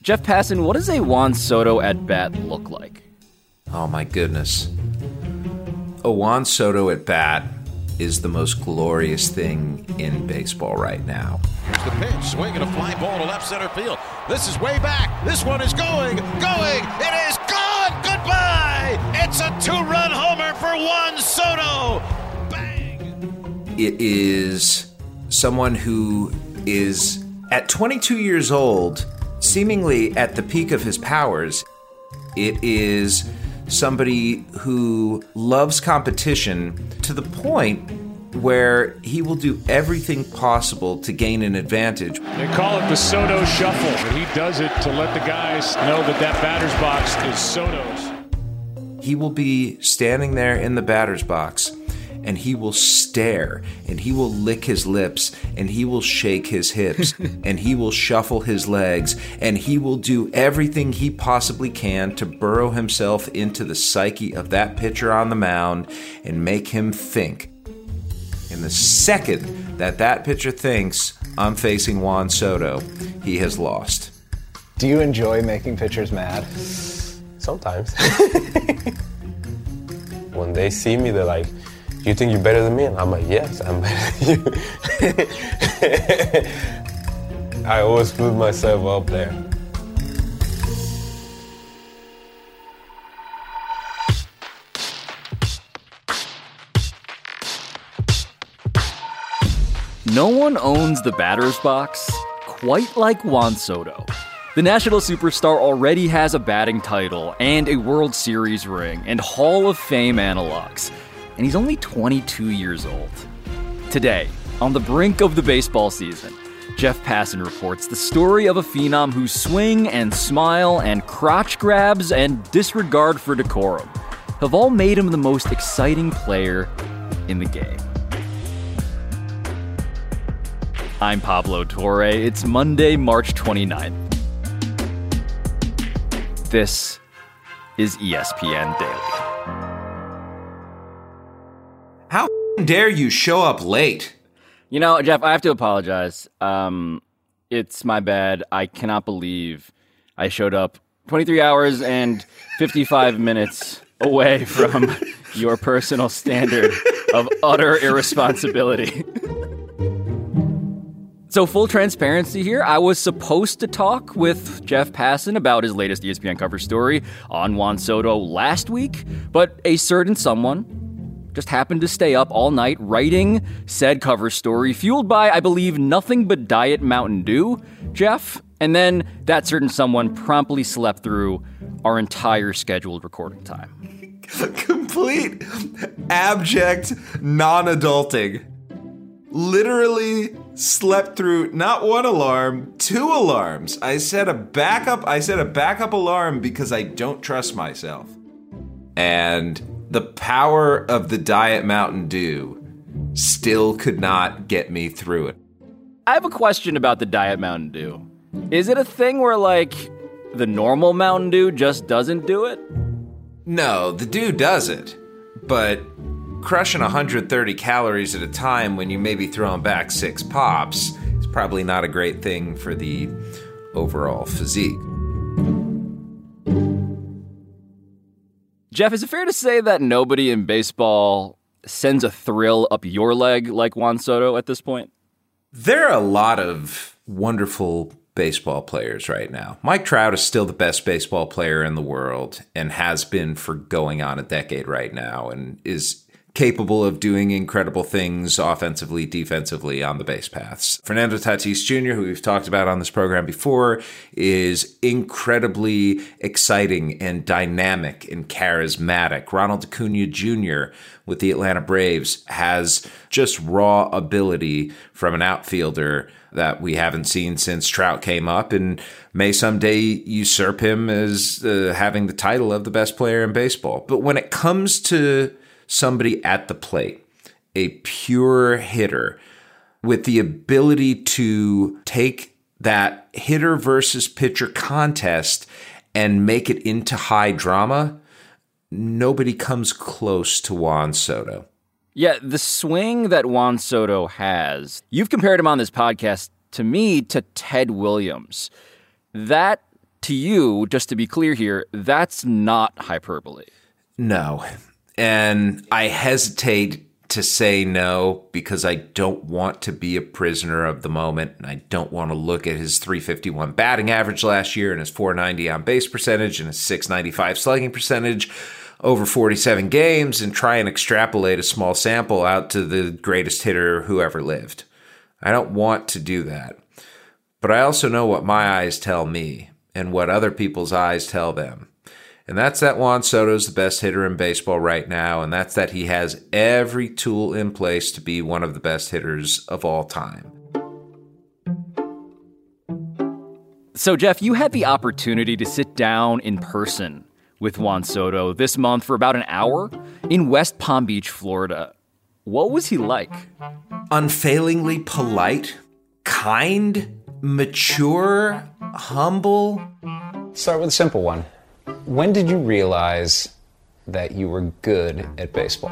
Jeff Passan, what does a Juan Soto at bat look like? Oh my goodness. A Juan Soto at bat is the most glorious thing in baseball right now. Here's the pitch, swinging a fly ball to left center field. This is way back. This one is going. It is gone. Goodbye. It's a 2-run homer for Juan Soto. Bang. It is someone who is, at 22 years old, seemingly at the peak of his powers. It is somebody who loves competition to the point where he will do everything possible to gain an advantage. They call it the Soto Shuffle, but he does it to let the guys know that that batter's box is Soto's. He will be standing there in the batter's box, and he will stare, and he will lick his lips, and he will shake his hips, and he will shuffle his legs, and he will do everything he possibly can to burrow himself into the psyche of that pitcher on the mound and make him think. And the second that pitcher thinks, I'm facing Juan Soto, he has lost. Do you enjoy making pitchers mad? Sometimes. When they see me, they're like, you think you're better than me? And I'm like, yes, I'm better than you. I always put myself up there. No one owns the batter's box quite like Juan Soto. The national superstar already has a batting title and a World Series ring and Hall of Fame analogs. And he's only 22 years old. Today, on the brink of the baseball season, Jeff Passan reports the story of a phenom whose swing and smile and crotch grabs and disregard for decorum have all made him the most exciting player in the game. I'm Pablo Torre. It's Monday, March 29th. This is ESPN Daily. How dare you show up late? You know, Jeff, I have to apologize. It's my bad. I cannot believe I showed up 23 hours and 55 minutes away from your personal standard of utter irresponsibility. So full transparency here, I was supposed to talk with Jeff Passan about his latest ESPN cover story on Juan Soto last week, but a certain someone just happened to stay up all night writing said cover story, fueled by, I believe, nothing but Diet Mountain Dew, Jeff. And then that certain someone promptly slept through our entire scheduled recording time. Complete abject non-adulting. Literally slept through not one alarm, 2 alarms. I set a backup alarm because I don't trust myself. And the power of the Diet Mountain Dew still could not get me through it. I have a question about the Diet Mountain Dew. Is it a thing where, like, the normal Mountain Dew just doesn't do it? No, the Dew does it. But crushing 130 calories at a time when you may be throwing back 6 pops is probably not a great thing for the overall physique. Jeff, is it fair to say that nobody in baseball sends a thrill up your leg like Juan Soto at this point? There are a lot of wonderful baseball players right now. Mike Trout is still the best baseball player in the world and has been for going on a decade right now and is capable of doing incredible things offensively, defensively on the base paths. Fernando Tatis Jr., who we've talked about on this program before, is incredibly exciting and dynamic and charismatic. Ronald Acuna Jr. with the Atlanta Braves has just raw ability from an outfielder that we haven't seen since Trout came up and may someday usurp him as having the title of the best player in baseball. But when it comes to somebody at the plate, a pure hitter with the ability to take that hitter versus pitcher contest and make it into high drama, nobody comes close to Juan Soto. Yeah, the swing that Juan Soto has, you've compared him on this podcast, to me, to Ted Williams. That to you, just to be clear here, that's not hyperbole. No. And I hesitate to say no because I don't want to be a prisoner of the moment, and I don't want to look at his .351 batting average last year and his .490 on base percentage and his .695 slugging percentage over 47 games and try and extrapolate a small sample out to the greatest hitter who ever lived. I don't want to do that. But I also know what my eyes tell me and what other people's eyes tell them. And that's that Juan Soto's the best hitter in baseball right now, and that's that he has every tool in place to be one of the best hitters of all time. So, Jeff, you had the opportunity to sit down in person with Juan Soto this month for about an hour in West Palm Beach, Florida. What was he like? Unfailingly polite, kind, mature, humble. Start with a simple one. When did you realize that you were good at baseball?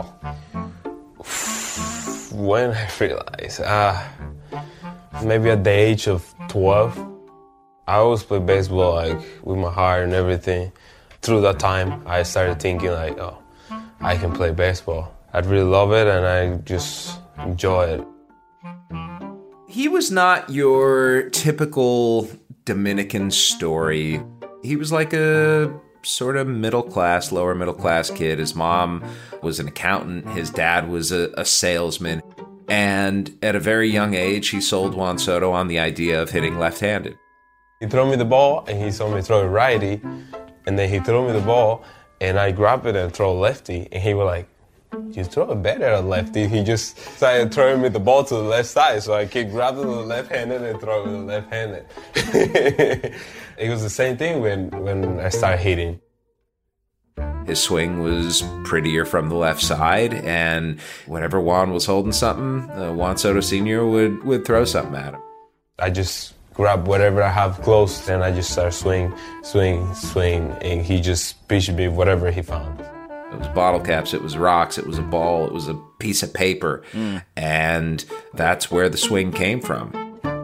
When I realized, maybe at the age of 12, I always played baseball like with my heart and everything. Through that time, I started thinking like, oh, I can play baseball. I really love it and I just enjoy it. He was not your typical Dominican story. He was like a sort of middle-class, lower middle-class kid. His mom was an accountant. His dad was a salesman. And at a very young age, he sold Juan Soto on the idea of hitting left-handed. He threw me the ball and he told me to throw it righty. And then he threw me the ball and I grabbed it and throw lefty. And he was like, you throw it better at lefty. He just started throwing me the ball to the left side. So I keep grabbing the left-handed and throw it with the left-handed. It was the same thing when I started hitting. His swing was prettier from the left side, and whenever Juan was holding something, Juan Soto Sr. would throw something at him. I just grab whatever I have close, and I just start swing, and he just pitched me whatever he found. It was bottle caps, it was rocks, it was a ball, it was a piece of paper, and that's where the swing came from.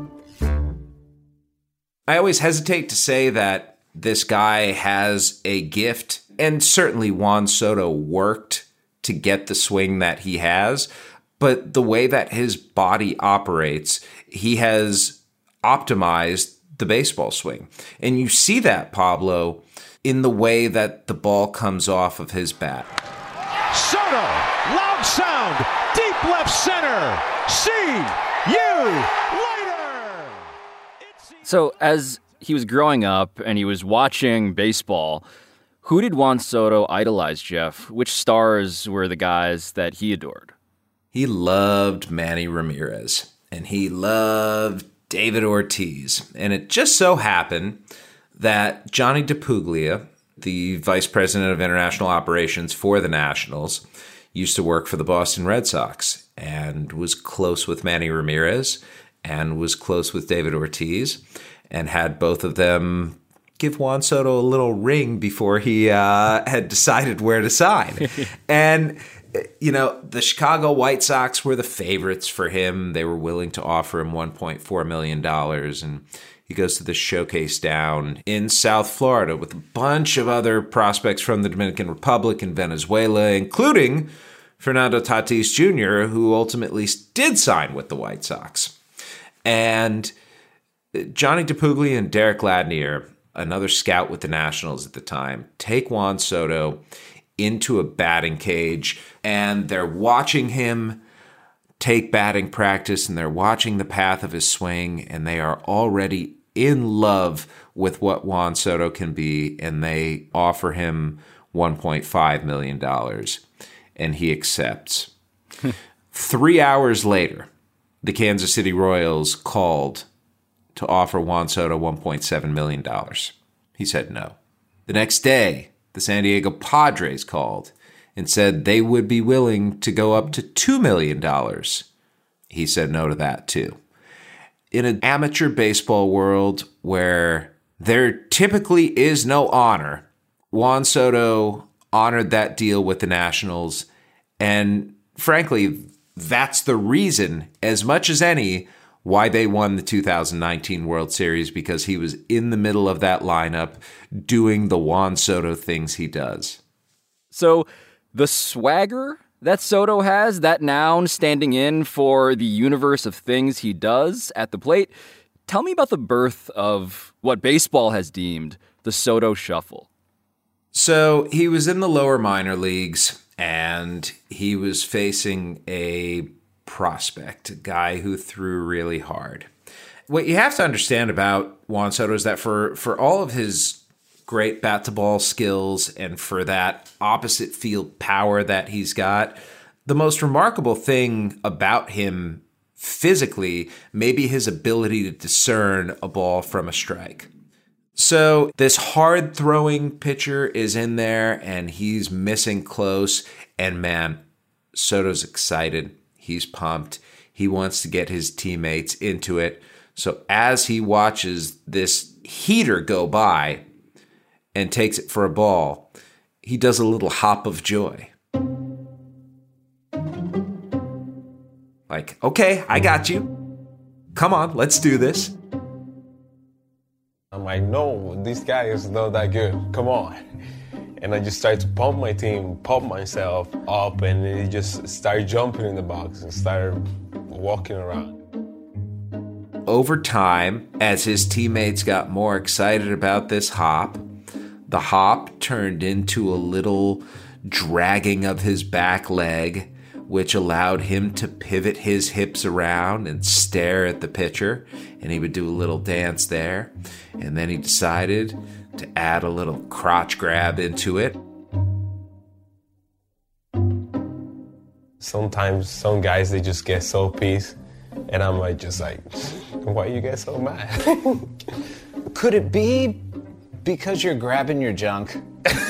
I always hesitate to say that this guy has a gift, and certainly Juan Soto worked to get the swing that he has, but the way that his body operates, he has optimized the baseball swing. And you see that, Pablo, in the way that the ball comes off of his bat. Soto, loud sound, deep left center. See you later. So as he was growing up and he was watching baseball, who did Juan Soto idolize, Jeff? Which stars were the guys that he adored? He loved Manny Ramirez, and he loved David Ortiz. And it just so happened that Johnny DePuglia, the vice president of international operations for the Nationals, used to work for the Boston Red Sox and was close with Manny Ramirez and was close with David Ortiz and had both of them give Juan Soto a little ring before he had decided where to sign. And, you know, the Chicago White Sox were the favorites for him. They were willing to offer him $1.4 million. And he goes to this showcase down in South Florida with a bunch of other prospects from the Dominican Republic and Venezuela, including Fernando Tatis Jr., who ultimately did sign with the White Sox. And Johnny DePuglia and Derek Ladnier, another scout with the Nationals at the time, take Juan Soto into a batting cage, and they're watching him take batting practice, and they're watching the path of his swing, and they are already in love with what Juan Soto can be, and they offer him $1.5 million, and he accepts. 3 hours later, the Kansas City Royals called to offer Juan Soto $1.7 million. He said no. The next day, the San Diego Padres called and said they would be willing to go up to $2 million. He said no to that too. In an amateur baseball world where there typically is no honor, Juan Soto honored that deal with the Nationals, and frankly, that's the reason, as much as any, why they won the 2019 World Series, because he was in the middle of that lineup doing the Juan Soto things he does. So the swagger that Soto has, that noun standing in for the universe of things he does at the plate, tell me about the birth of what baseball has deemed the Soto Shuffle. So he was in the lower minor leagues, and he was facing a prospect, a guy who threw really hard. What you have to understand about Juan Soto is that for all of his great bat-to-ball skills and for that opposite field power that he's got, the most remarkable thing about him physically may be his ability to discern a ball from a strike. So this hard-throwing pitcher is in there, and he's missing close, and man, Soto's excited. He's pumped. He wants to get his teammates into it. So as he watches this heater go by and takes it for a ball, he does a little hop of joy. Like, okay, I got you. Come on, let's do this. I'm like, no, this guy is not that good. Come on. And I just started to pump my team, pump myself up, and it just started jumping in the box and started walking around. Over time, as his teammates got more excited about this hop, the hop turned into a little dragging of his back leg, which allowed him to pivot his hips around and stare at the pitcher, and he would do a little dance there. And then he decided to add a little crotch grab into it. Sometimes some guys, they just get so pissed, and I'm like, just like, why you get so mad? Could it be because you're grabbing your junk?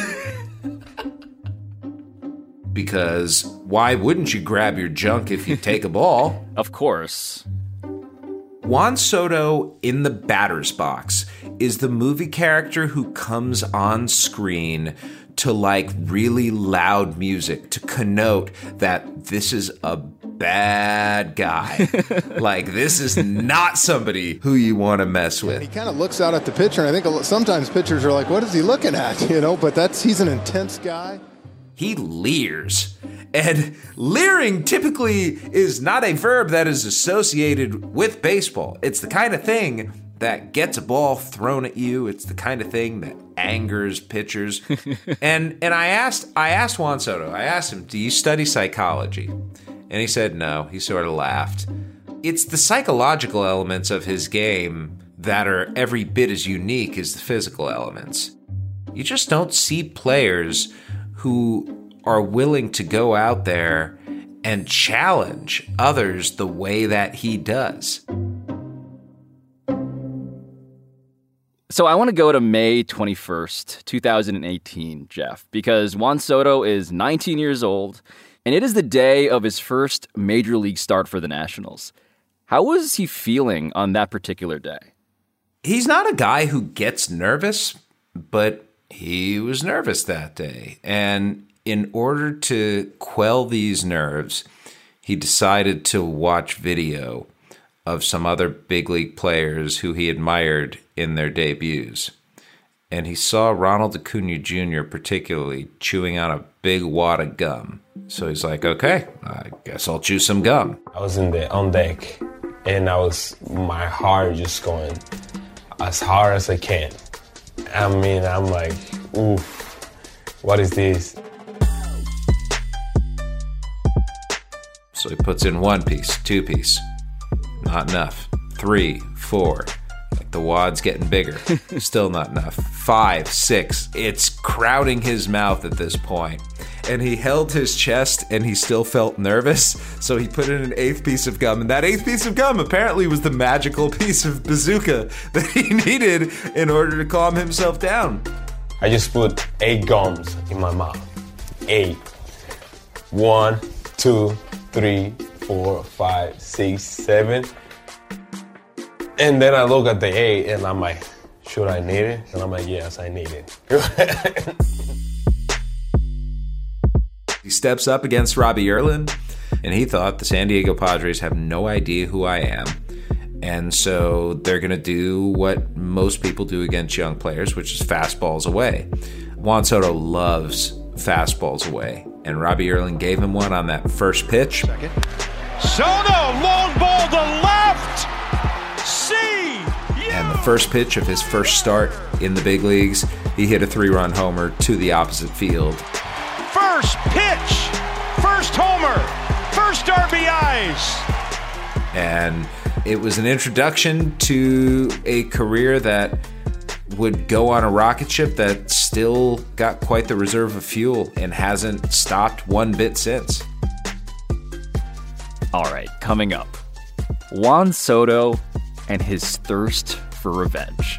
Because why wouldn't you grab your junk if you take a ball? Of course. Juan Soto in the batter's box is the movie character who comes on screen to like really loud music to connote that this is a bad guy. Like, this is not somebody who you want to mess with. He kind of looks out at the pitcher, and I think sometimes pitchers are like, what is he looking at? You know, but he's an intense guy. He leers. And leering typically is not a verb that is associated with baseball. It's the kind of thing that gets a ball thrown at you. It's the kind of thing that angers pitchers. and I asked Juan Soto, I asked him, do you study psychology? And he said no. He sort of laughed. It's the psychological elements of his game that are every bit as unique as the physical elements. You just don't see players who are willing to go out there and challenge others the way that he does. So I want to go to May 21st, 2018, Jeff, because Juan Soto is 19 years old, and it is the day of his first major league start for the Nationals. How was he feeling on that particular day? He's not a guy who gets nervous, but he was nervous that day. And in order to quell these nerves, he decided to watch video of some other big league players who he admired in their debuts. And he saw Ronald Acuna Jr. particularly chewing on a big wad of gum. So he's like, okay, I guess I'll chew some gum. I was on deck, and my heart just going as hard as I can. I mean, I'm like, oof, what is this? So he puts in 1 piece, 2 piece. Not enough. 3, 4. Like the wad's getting bigger. Still not enough. 5, 6. It's crowding his mouth at this point. And he held his chest and he still felt nervous. So he put in an 8th piece of gum. And that 8th piece of gum apparently was the magical piece of bazooka that he needed in order to calm himself down. I just put 8 gums in my mouth. 8. 1, 2, 3, 4, 5, 6, 7. And then I look at the 8 and I'm like, should I need it? And I'm like, yes, I need it. He steps up against Robbie Erlin, and he thought the San Diego Padres have no idea who I am. And so they're going to do what most people do against young players, which is fastballs away. Juan Soto loves fastballs away, and Robbie Erlin gave him one on that first pitch. Soto, long ball to left. And the first pitch of his first start in the big leagues, he hit a 3-run homer to the opposite field. First pitch, first homer, first RBIs. And it was an introduction to a career that would go on a rocket ship that still got quite the reserve of fuel and hasn't stopped one bit since. All right, coming up, Juan Soto and his thirst for revenge.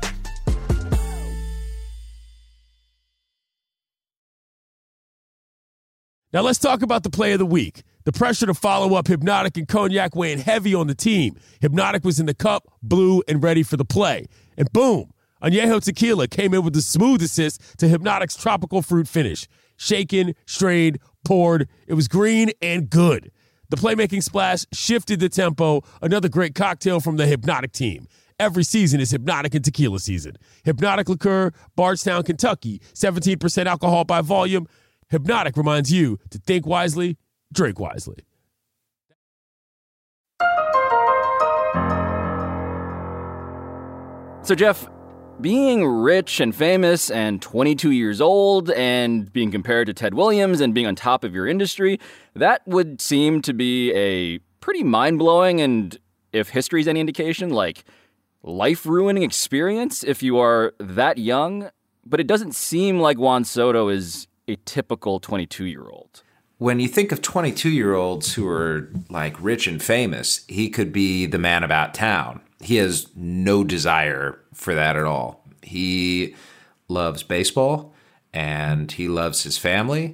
Now let's talk about the play of the week. The pressure to follow up Hypnotic and Cognac weighing heavy on the team. Hypnotic was in the cup, blue, and ready for the play. And boom, Añejo Tequila came in with the smooth assist to Hypnotic's tropical fruit finish. Shaken, strained, poured. It was green and good. The playmaking splash shifted the tempo. Another great cocktail from the Hypnotic team. Every season is Hypnotic and Tequila season. Hypnotic Liqueur, Bardstown, Kentucky. 17% alcohol by volume. Hypnotic reminds you to think wisely, drink wisely. So, Jeff, being rich and famous and 22 years old and being compared to Ted Williams and being on top of your industry, that would seem to be a pretty mind-blowing and, if history is any indication, like life-ruining experience if you are that young. But it doesn't seem like Juan Soto is a typical 22-year-old. When you think of 22-year-olds who are like rich and famous, he could be the man about town. He has no desire for that at all. He loves baseball and he loves his family,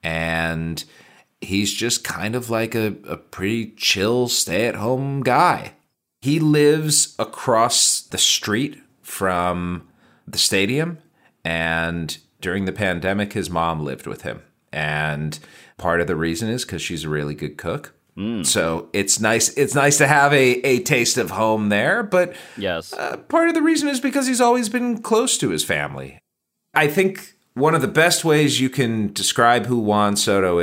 and he's just kind of like a pretty chill, stay-at-home guy. He lives across the street from the stadium, and during the pandemic, his mom lived with him. And part of the reason is because she's a really good cook. So it's nice to have a taste of home there. But yes, part of the reason is because he's always been close to his family. I think one of the best ways you can describe who Juan Soto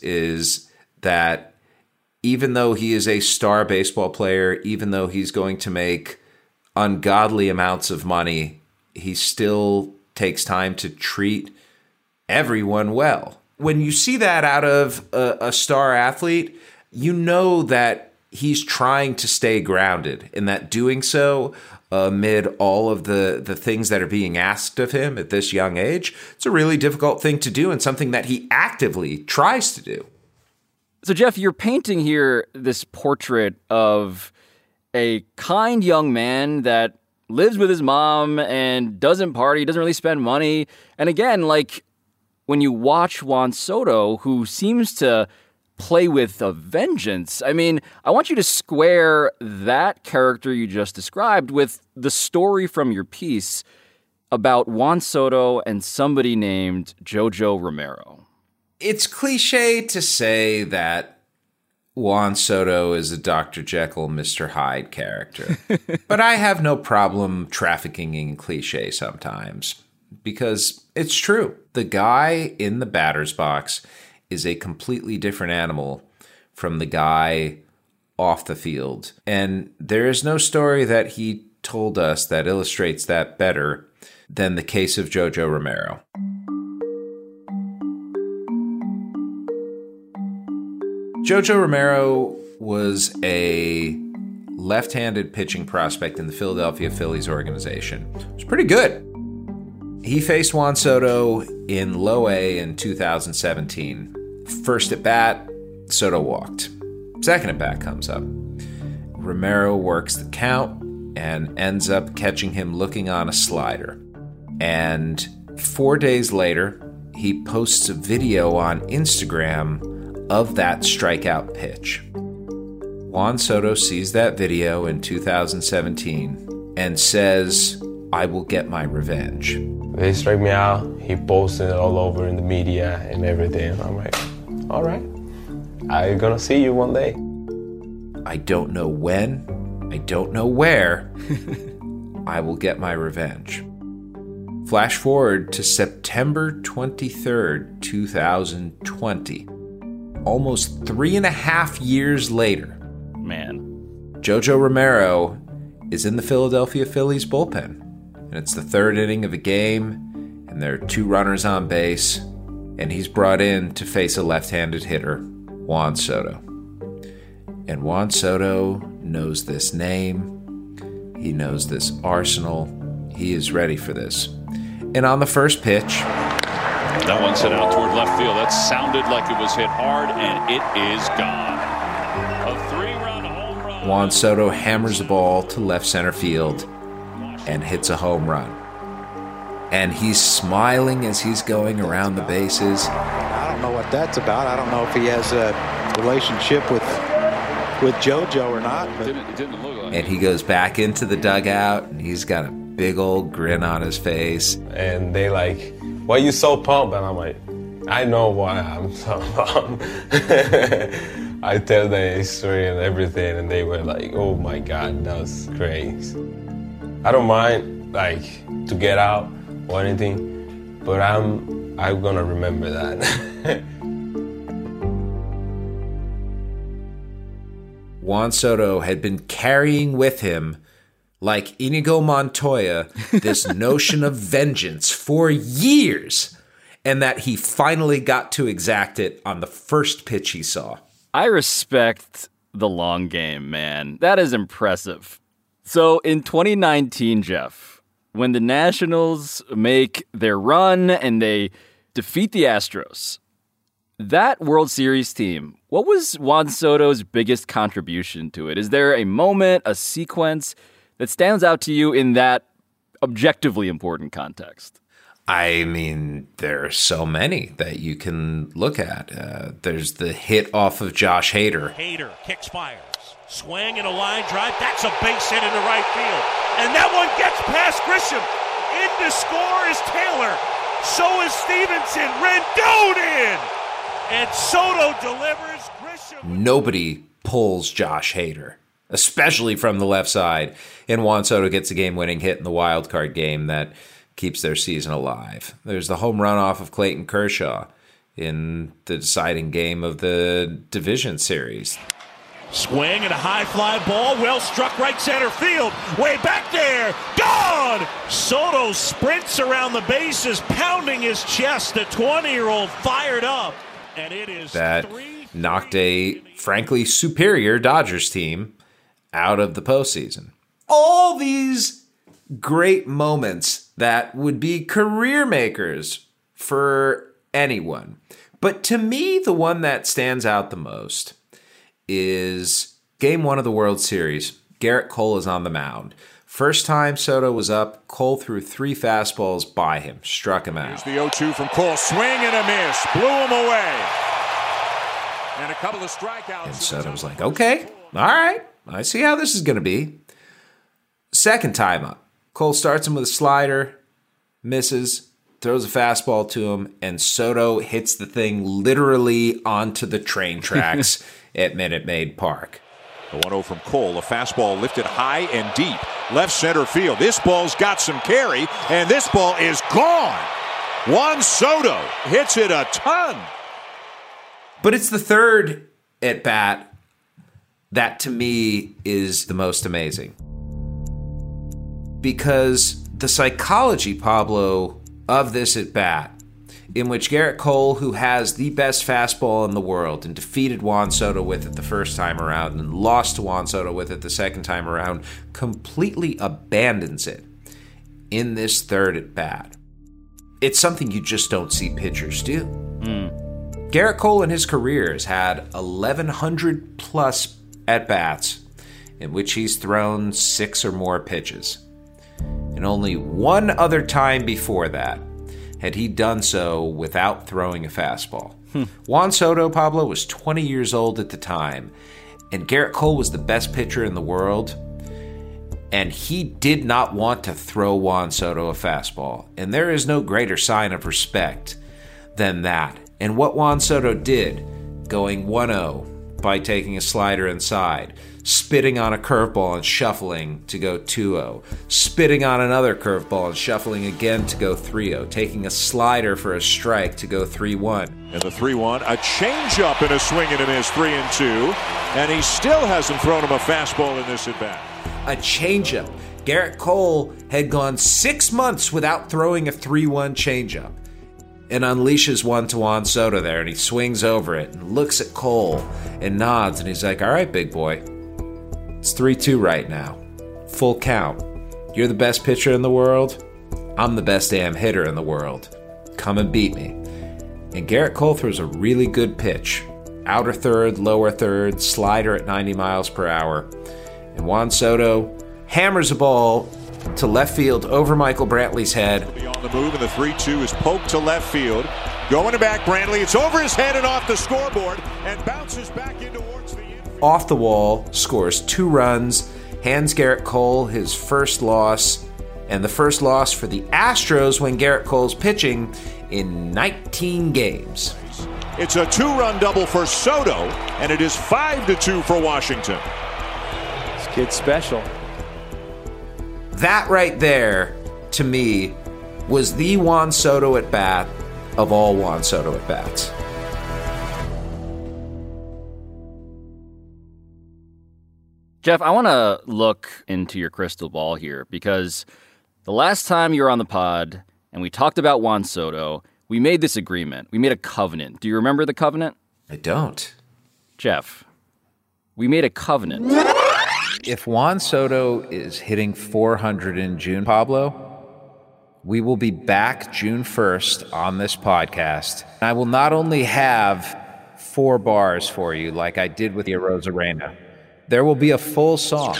is that even though he is a star baseball player, even though he's going to make ungodly amounts of money, he still takes time to treat everyone well. When you see that out of a star athlete, you know that he's trying to stay grounded, and that doing so amid all of the things that are being asked of him at this young age, it's a really difficult thing to do and something that he actively tries to do. So, Jeff, you're painting here this portrait of a kind young man that lives with his mom and doesn't party, doesn't really spend money. And again, like when you watch Juan Soto, who seems to play with a vengeance, I mean, I want you to square that character you just described with the story from your piece about Juan Soto and somebody named Jojo Romero. It's cliche to say that Juan Soto is a Dr. Jekyll, Mr. Hyde character. But I have no problem trafficking in cliche sometimes, because it's true. The guy in the batter's box is a completely different animal from the guy off the field. And there is no story that he told us that illustrates that better than the case of Jojo Romero. Jojo Romero was a left-handed pitching prospect in the Philadelphia Phillies organization. It was pretty good. He faced Juan Soto in Low A in 2017. First at bat, Soto walked. Second at bat comes up. Romero works the count and ends up catching him looking on a slider. And 4 days later, he posts a video on Instagram of that strikeout pitch. Juan Soto sees that video in 2017 and says, "I will get my revenge." They strike me out. He posted it all over in the media and everything. I'm like, all right, I'm gonna see you one day. I don't know when I don't know where. I will get my revenge. Flash forward to September 23rd, 2020. Almost 3.5 years later. Man. Jojo Romero is in the Philadelphia Phillies bullpen. And it's the third inning of a game, and there are 2 runners on base, and he's brought in to face a left-handed hitter, Juan Soto. And Juan Soto knows this name. He knows this arsenal. He is ready for this. And on the first pitch... That one's hit out toward left field. That sounded like it was hit hard, and it is gone. A 3-run home run. Juan Soto hammers the ball to left center field and hits a home run. And he's smiling as he's going around the bases. I don't know what that's about. I don't know if he has a relationship with JoJo or not. But. It didn't look like and he goes back into the dugout, and he's got a big old grin on his face. And they like, why you so pumped? And I'm like, I know why I'm so pumped. I tell the history and everything, and they were like, oh my God, that was crazy. I don't mind, like, to get out or anything, but I'm gonna remember that. Juan Soto had been carrying with him, like Inigo Montoya, this notion of vengeance for years, and that he finally got to exact it on the first pitch he saw. I respect the long game, man. That is impressive. So in 2019, Jeff, when the Nationals make their run and they defeat the Astros, that World Series team, what was Juan Soto's biggest contribution to it? Is there a moment, a sequence that stands out to you in that objectively important context? I mean, there are so many that you can look at. There's the hit off of Josh Hader. Hader kicks fires. Swing and a line drive. That's a base hit into right field. And that one gets past Grisham. In to score is Taylor. So is Stevenson. Rendon in. And Soto delivers. Grisham. Nobody pulls Josh Hader, especially from the left side. And Juan Soto gets a game-winning hit in the wild card game that keeps their season alive. There's the home run off of Clayton Kershaw in the deciding game of the division series. Swing and a high fly ball, well struck right center field. Way back there, gone! Soto sprints around the bases, pounding his chest. The 20-year-old fired up. And it is that knocked a, frankly, superior Dodgers team out of the postseason. All these great moments that would be career makers for anyone. But to me, the one that stands out the most is Game 1 of the World Series. Gerrit Cole is on the mound. First time Soto was up, Cole threw 3 fastballs by him, struck him out. Here's the 0-2 from Cole. Swing and a miss. Blew him away. And a couple of strikeouts. And Soto was like, okay, all right, I see how this is going to be. Second time up, Cole starts him with a slider, misses, throws a fastball to him, and Soto hits the thing literally onto the train tracks at Minute Maid Park. The 1-0 from Cole, a fastball lifted high and deep, left center field. This ball's got some carry, and this ball is gone. Juan Soto hits it a ton. But it's the third at bat that, to me, is the most amazing. Because the psychology, Pablo, of this at bat, in which Gerrit Cole, who has the best fastball in the world and defeated Juan Soto with it the first time around and lost to Juan Soto with it the second time around, completely abandons it in this third at bat. It's something you just don't see pitchers do. Gerrit Cole in his career has had 1,100 plus at-bats in which he's thrown 6 or more pitches. And only one other time before that had he done so without throwing a fastball. Juan Soto, Pablo, was 20 years old at the time, and Gerrit Cole was the best pitcher in the world, and he did not want to throw Juan Soto a fastball. And there is no greater sign of respect than that. And what Juan Soto did, going 1-0 by taking a slider inside, spitting on a curveball and shuffling to go 2-0, spitting on another curveball and shuffling again to go 3-0, taking a slider for a strike to go 3-1. And the 3-1, a changeup and a swing and a miss, 3-2, and he still hasn't thrown him a fastball in this at-bat. A changeup. Garrett Cole had gone 6 months without throwing a 3-1 changeup, and unleashes one to Juan Soto there, and he swings over it and looks at Cole and nods, and he's like, all right, big boy, it's 3-2 right now. Full count. You're the best pitcher in the world. I'm the best damn hitter in the world. Come and beat me. And Garrett Cole throws a really good pitch. Outer third, lower third, slider at 90 miles per hour. And Juan Soto hammers a ball to left field over Michael Brantley's head. On the move, and the 3-2 is poked to left field. Going back, Brantley. It's over his head and off the scoreboard and bounces back in towards the infield. Off the wall, scores 2 runs, hands Garrett Cole his first loss, and the first loss for the Astros when Garrett Cole's pitching in 19 games. It's a 2-run double for Soto, and it is 5-2 for Washington. This kid's special. That right there, to me, was the Juan Soto at bat of all Juan Soto at bats. Jeff, I want to look into your crystal ball here, because the last time you were on the pod and we talked about Juan Soto, we made this agreement. We made a covenant. Do you remember the covenant? I don't. Jeff, we made a covenant. If Juan Soto is hitting 400 in June, Pablo, we will be back June 1st on this podcast. I will not only have 4 bars for you like I did with the Arozarena. There will be a full song.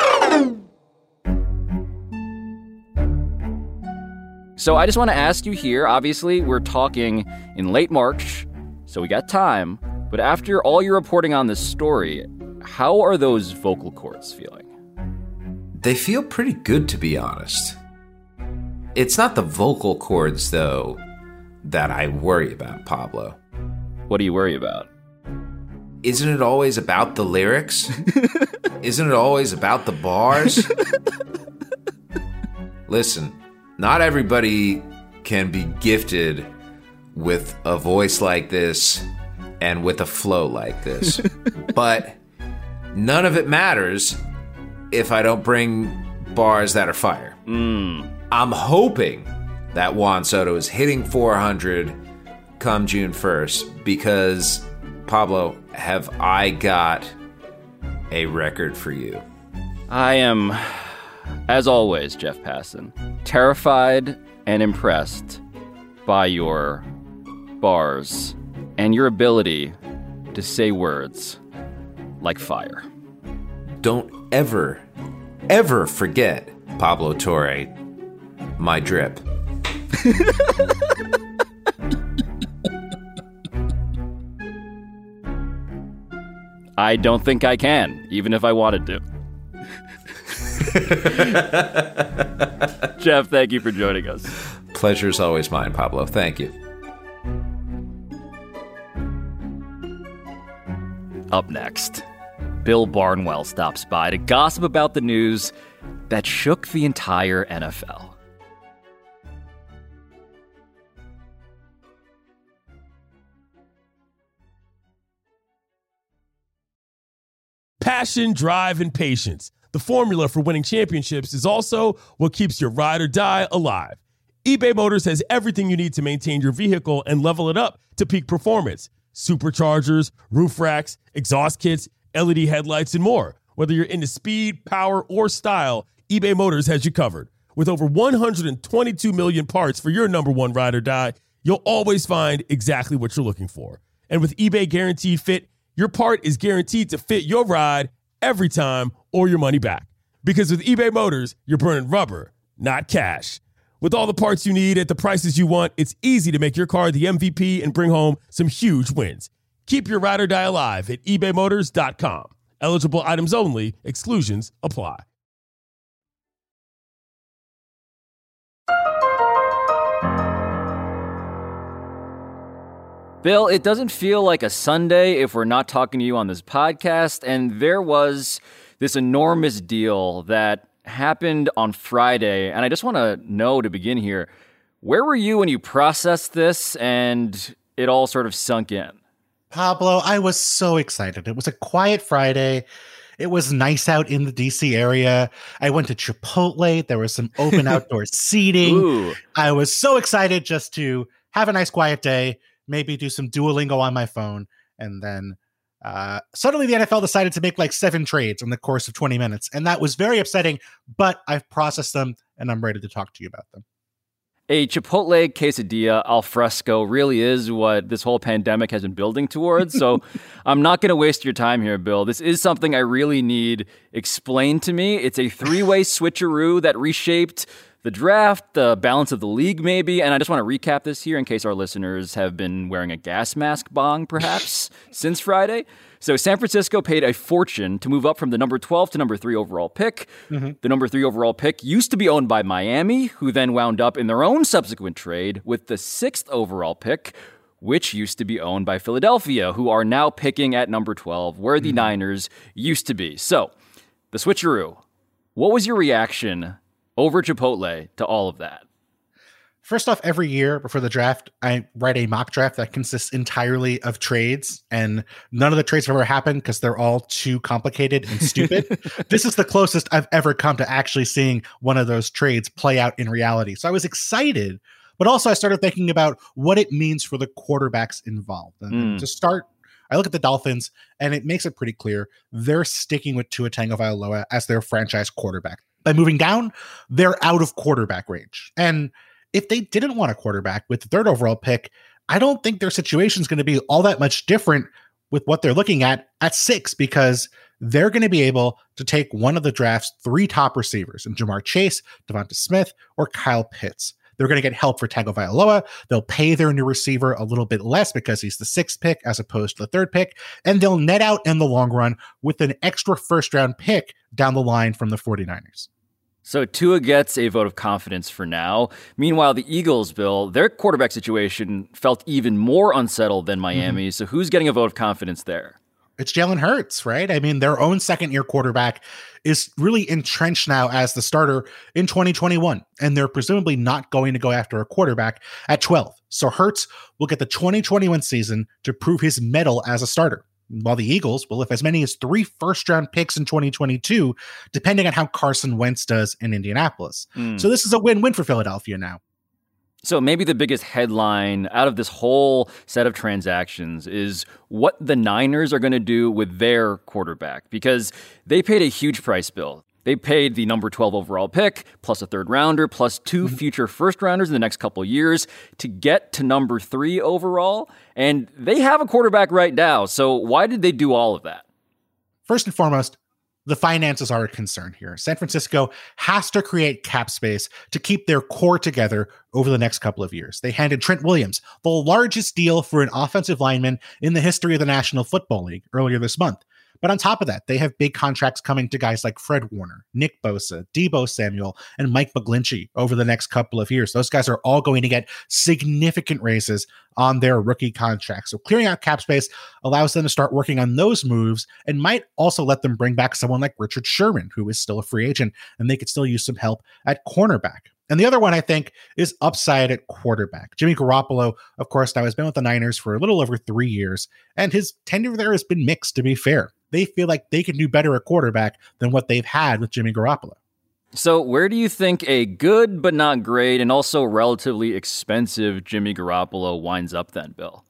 So I just want to ask you here, obviously, we're talking in late March, so we got time. But after all your reporting on this story, how are those vocal cords feeling? They feel pretty good, to be honest. It's not the vocal cords, though, that I worry about, Pablo. What do you worry about? Isn't it always about the lyrics? Isn't it always about the bars? Listen, not everybody can be gifted with a voice like this and with a flow like this. But none of it matters if I don't bring bars that are fire. I'm hoping that Juan Soto is hitting 400 come June 1st because, Pablo, have I got a record for you? I am, as always, Jeff Passan, terrified and impressed by your bars and your ability to say words like fire. Don't ever, ever forget, Pablo Torre, my drip. I don't think I can, even if I wanted to. Jeff, thank you for joining us. Pleasure's always mine, Pablo. Thank you. Up next, Bill Barnwell stops by to gossip about the news that shook the entire NFL. Passion, drive, and patience. The formula for winning championships is also what keeps your ride or die alive. eBay Motors has everything you need to maintain your vehicle and level it up to peak performance. Superchargers, roof racks, exhaust kits, LED headlights, and more. Whether you're into speed, power, or style, eBay Motors has you covered. With over 122 million parts for your number one ride or die, you'll always find exactly what you're looking for. And with eBay Guaranteed Fit, your part is guaranteed to fit your ride every time or your money back. Because with eBay Motors, you're burning rubber, not cash. With all the parts you need at the prices you want, it's easy to make your car the MVP and bring home some huge wins. Keep your ride or die alive at ebaymotors.com. Eligible items only. Exclusions apply. Bill, it doesn't feel like a Sunday if we're not talking to you on this podcast, and there was this enormous deal that happened on Friday, and I just want to know to begin here, where were you when you processed this and it all sort of sunk in? Pablo, I was so excited. It was a quiet Friday. It was nice out in the DC area. I went to Chipotle. There was some open outdoor seating. Ooh. I was so excited just to have a nice quiet day, maybe do some Duolingo on my phone. And then suddenly the NFL decided to make like 7 trades in the course of 20 minutes. And that was very upsetting, but I've processed them and I'm ready to talk to you about them. A Chipotle quesadilla al fresco really is what this whole pandemic has been building towards. So I'm not going to waste your time here, Bill. This is something I really need explained to me. It's a 3-way switcheroo that reshaped the draft, the balance of the league maybe. And I just want to recap this here in case our listeners have been wearing a gas mask bong perhaps since Friday. So San Francisco paid a fortune to move up from the number 12 to number 3 overall pick. Mm-hmm. The number 3 overall pick used to be owned by Miami, who then wound up in their own subsequent trade with the 6th overall pick, which used to be owned by Philadelphia, who are now picking at number 12, where the Niners used to be. So the switcheroo, what was your reaction over Chipotle to all of that? First off, every year before the draft, I write a mock draft that consists entirely of trades, and none of the trades have ever happened because they're all too complicated and stupid. This is the closest I've ever come to actually seeing one of those trades play out in reality. So I was excited, but also I started thinking about what it means for the quarterbacks involved. And to start, I look at the Dolphins, and it makes it pretty clear they're sticking with Tua Tagovailoa as their franchise quarterback. By moving down, they're out of quarterback range. And if they didn't want a quarterback with the 3rd overall pick, I don't think their situation is going to be all that much different with what they're looking at 6, because they're going to be able to take one of the draft's 3 top receivers in Jamar Chase, Devonta Smith, or Kyle Pitts. They're going to get help for Tagovailoa. They'll pay their new receiver a little bit less because he's the 6th pick as opposed to the 3rd pick, and they'll net out in the long run with an extra first-round pick down the line from the 49ers. So Tua gets a vote of confidence for now. Meanwhile, the Eagles, Bill, their quarterback situation felt even more unsettled than Miami. So who's getting a vote of confidence there? It's Jalen Hurts, right? I mean, their own second-year quarterback is really entrenched now as the starter in 2021, and they're presumably not going to go after a quarterback at 12. So Hurts will get the 2021 season to prove his mettle as a starter, while the Eagles will have as many as 3 first-round picks in 2022, depending on how Carson Wentz does in Indianapolis. So this is a win-win for Philadelphia now. So maybe the biggest headline out of this whole set of transactions is what the Niners are going to do with their quarterback, because they paid a huge price, Bill. They paid the number 12 overall pick, plus a 3rd rounder, plus 2 future first rounders in the next couple of years to get to number 3 overall. And they have a quarterback right now. So why did they do all of that? First and foremost, the finances are a concern here. San Francisco has to create cap space to keep their core together over the next couple of years. They handed Trent Williams the largest deal for an offensive lineman in the history of the National Football League earlier this month. But on top of that, they have big contracts coming to guys like Fred Warner, Nick Bosa, Deebo Samuel, and Mike McGlinchey over the next couple of years. Those guys are all going to get significant raises on their rookie contracts. So clearing out cap space allows them to start working on those moves and might also let them bring back someone like Richard Sherman, who is still a free agent, and they could still use some help at cornerback. And the other one, I think, is upside at quarterback. Jimmy Garoppolo, of course, now has been with the Niners for a little over 3 years, and his tenure there has been mixed, to be fair. They feel like they can do better at quarterback than what they've had with Jimmy Garoppolo. So where do you think a good but not great and also relatively expensive Jimmy Garoppolo winds up then, Bill?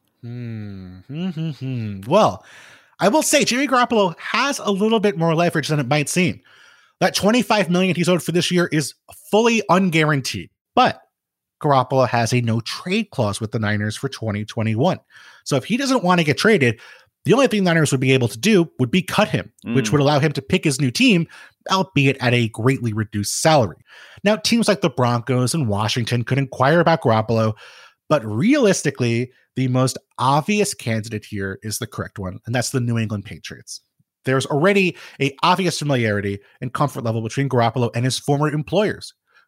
Well, I will say Jimmy Garoppolo has a little bit more leverage than it might seem. That $25 million he's owed for this year is fully unguaranteed, but Garoppolo has a no-trade clause with the Niners for 2021. So if he doesn't want to get traded, the only thing the Niners would be able to do would be cut him, which would allow him to pick his new team, albeit at a greatly reduced salary. Now, teams like the Broncos and Washington could inquire about Garoppolo, but realistically, the most obvious candidate here is the correct one, and that's the New England Patriots. There's already an obvious familiarity and comfort level between Garoppolo and his former employers,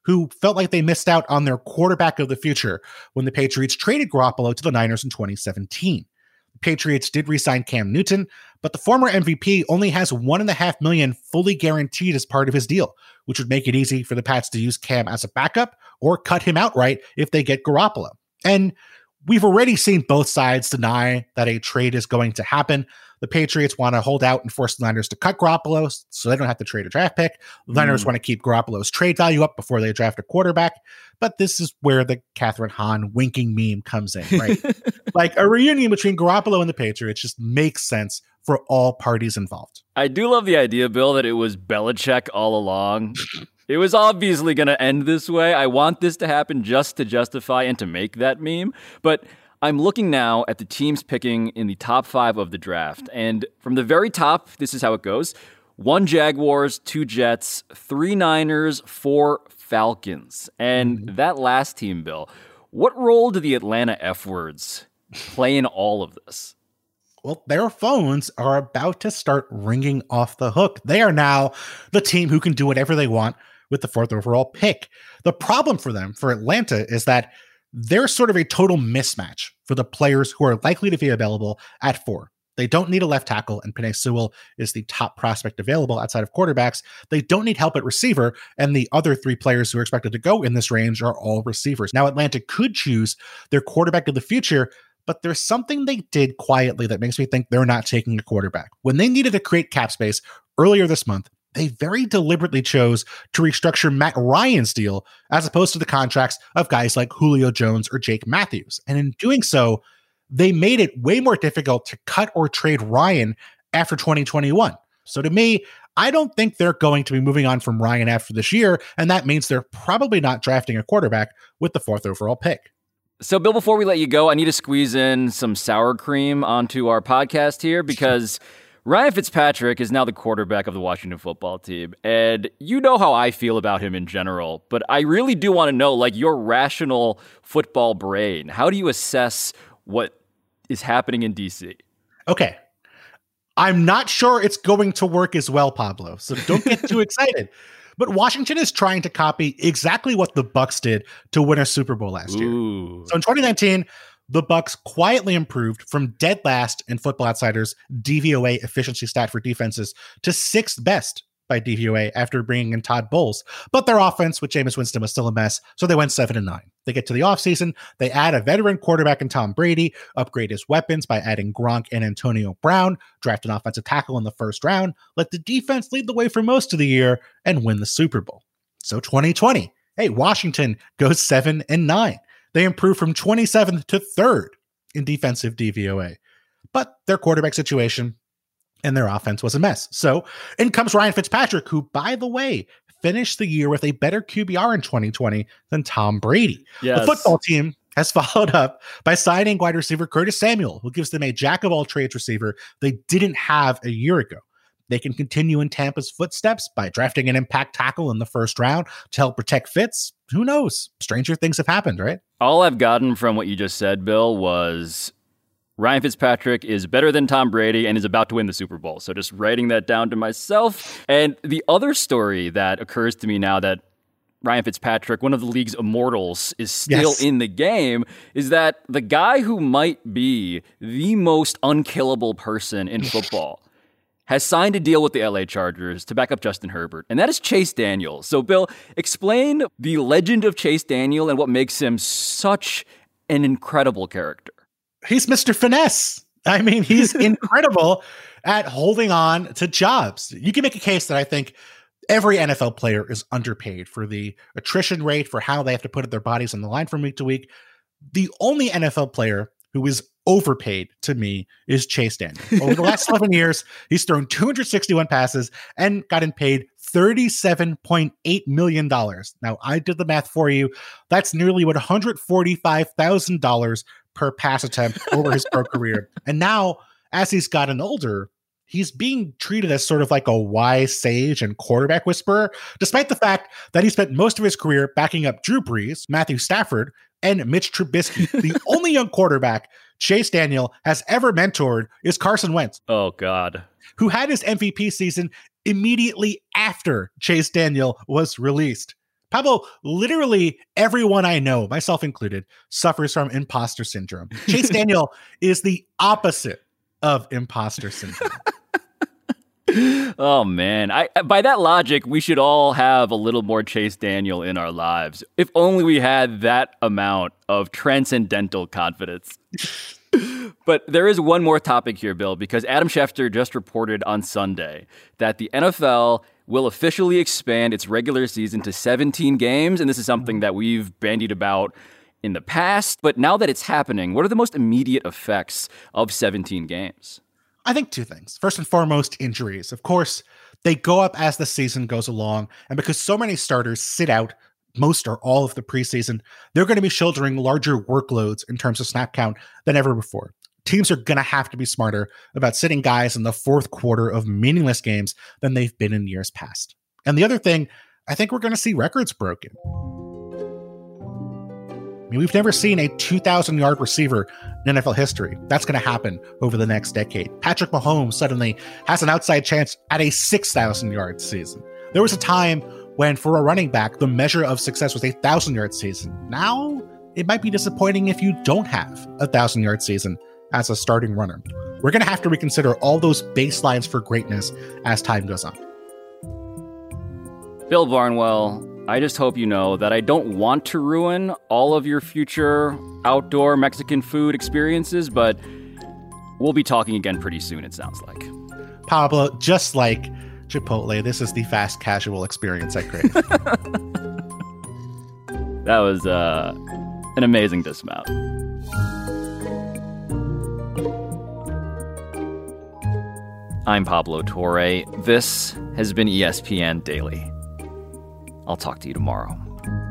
who felt like they missed out on their quarterback of the future when the Patriots traded Garoppolo to the Niners in 2017. The Patriots did re-sign Cam Newton, but the former MVP only has $1.5 million fully guaranteed as part of his deal, which would make it easy for the Pats to use Cam as a backup or cut him outright if they get Garoppolo. And we've already seen both sides deny that a trade is going to happen. The Patriots want to hold out and force the Niners to cut Garoppolo so they don't have to trade a draft pick. The Niners want to keep Garoppolo's trade value up before they draft a quarterback. But this is where the Catherine Hahn winking meme comes in, right? Like a reunion between Garoppolo and the Patriots just makes sense for all parties involved. I do love the idea, Bill, that it was Belichick all along. It was obviously going to end this way. I want this to happen just to justify and to make that meme. But I'm looking now at the teams picking in the top 5 of the draft. And from the very top, this is how it goes. 1 Jaguars, 2 Jets, 3 Niners, 4 Falcons. And that last team, Bill, what role do the Atlanta F words play in all of this? Well, their phones are about to start ringing off the hook. They are now the team who can do whatever they want with the 4th overall pick. The problem for them, for Atlanta, is that they're sort of a total mismatch for the players who are likely to be available at 4. They don't need a left tackle, and Penei Sewell is the top prospect available outside of quarterbacks. They don't need help at receiver, and the other 3 players who are expected to go in this range are all receivers. Now, Atlanta could choose their quarterback of the future, but there's something they did quietly that makes me think they're not taking a quarterback. When they needed to create cap space earlier this month, they very deliberately chose to restructure Matt Ryan's deal as opposed to the contracts of guys like Julio Jones or Jake Matthews. And in doing so, they made it way more difficult to cut or trade Ryan after 2021. So to me, I don't think they're going to be moving on from Ryan after this year, and that means they're probably not drafting a quarterback with the 4th overall pick. So, Bill, before we let you go, I need to squeeze in some sour cream onto our podcast here because Ryan Fitzpatrick is now the quarterback of the Washington football team. And you know how I feel about him in general, but I really do want to know, like, your rational football brain. How do you assess what is happening in DC? Okay. I'm not sure it's going to work as well, Pablo, so don't get too excited. But Washington is trying to copy exactly what the Bucs did to win a Super Bowl last year. So in 2019, the Bucs quietly improved from dead last in Football Outsiders' DVOA efficiency stat for defenses to 6th best by DVOA after bringing in Todd Bowles. But their offense with Jameis Winston was still a mess, so they went 7-9. They get to the offseason, they add a veteran quarterback in Tom Brady, upgrade his weapons by adding Gronk and Antonio Brown, draft an offensive tackle in the 1st round, let the defense lead the way for most of the year, and win the Super Bowl. So 2020, hey, Washington goes 7-9. They improve from 27th to 3rd in defensive DVOA. But their quarterback situation and their offense was a mess. So in comes Ryan Fitzpatrick, who, by the way, finished the year with a better QBR in 2020 than Tom Brady. Yes. The football team has followed up by signing wide receiver Curtis Samuel, who gives them a jack-of-all-trades receiver they didn't have a year ago. They can continue in Tampa's footsteps by drafting an impact tackle in the 1st round to help protect Fitz. Who knows? Stranger things have happened, right? All I've gotten from what you just said, Bill, was Ryan Fitzpatrick is better than Tom Brady and is about to win the Super Bowl. So just writing that down to myself. And the other story that occurs to me now that Ryan Fitzpatrick, one of the league's immortals, is still in the game, is that the guy who might be the most unkillable person in football has signed a deal with the LA Chargers to back up Justin Herbert, and that is Chase Daniel. So, Bill, explain the legend of Chase Daniel and what makes him such an incredible character. He's Mr. Finesse. I mean, he's incredible at holding on to jobs. You can make a case that I think every NFL player is underpaid for the attrition rate, for how they have to put their bodies on the line from week to week. The only NFL player who is overpaid to me is Chase Daniel. Over the last 11 years, he's thrown 261 passes and gotten paid $37.8 million. Now, I did the math for you. That's nearly $145,000 per pass attempt over his pro career. And now, as he's gotten older, he's being treated as sort of like a wise sage and quarterback whisperer, despite the fact that he spent most of his career backing up Drew Brees, Matthew Stafford, and Mitch Trubisky. The only young quarterback Chase Daniel has ever mentored is Carson Wentz. Oh, God. Who had his MVP season immediately after Chase Daniel was released. Pablo, literally everyone I know, myself included, suffers from imposter syndrome. Chase Daniel is the opposite of imposter syndrome. Oh, man. By that logic, we should all have a little more Chase Daniel in our lives. If only we had that amount of transcendental confidence. But there is one more topic here, Bill, because Adam Schefter just reported on Sunday that the NFL will officially expand its regular season to 17 games. And this is something that we've bandied about in the past. But now that it's happening, what are the most immediate effects of 17 games? I think two things. First and foremost, injuries. Of course, they go up as the season goes along. And because so many starters sit out most or all of the preseason, they're going to be shouldering larger workloads in terms of snap count than ever before. Teams are going to have to be smarter about sitting guys in the fourth quarter of meaningless games than they've been in years past. And the other thing, I think we're going to see records broken. I mean, we've never seen a 2,000-yard receiver in NFL history. That's going to happen over the next decade. Patrick Mahomes suddenly has an outside chance at a 6,000-yard season. There was a time when, for a running back, the measure of success was a 1,000-yard season. Now, it might be disappointing if you don't have a 1,000-yard season as a starting runner. We're going to have to reconsider all those baselines for greatness as time goes on. Bill Barnwell, I just hope you know that I don't want to ruin all of your future outdoor Mexican food experiences, but we'll be talking again pretty soon, it sounds like. Pablo, just like Chipotle, this is the fast casual experience I crave. That was an amazing dismount. I'm Pablo Torre. This has been ESPN Daily. I'll talk to you tomorrow.